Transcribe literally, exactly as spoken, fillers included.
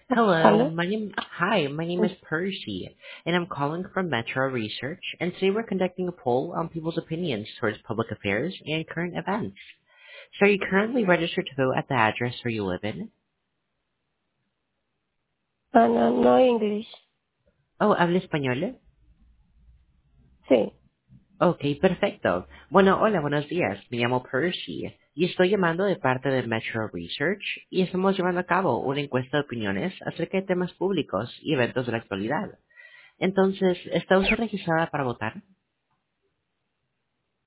Hello, Hello? my name, hi, my name is Percy, and I'm calling from Metro Research, and today we're conducting a poll on people's opinions towards public affairs and current events. So are you currently registered to vote at the address where you live in? Ah, no, no English. Oh, ¿habla español? Sí. Ok, perfecto. Bueno, hola, buenos días. Me llamo Percy y estoy llamando de parte de Metro Research y estamos llevando a cabo una encuesta de opiniones acerca de temas públicos y eventos de la actualidad. Entonces, ¿está usted registrada para votar?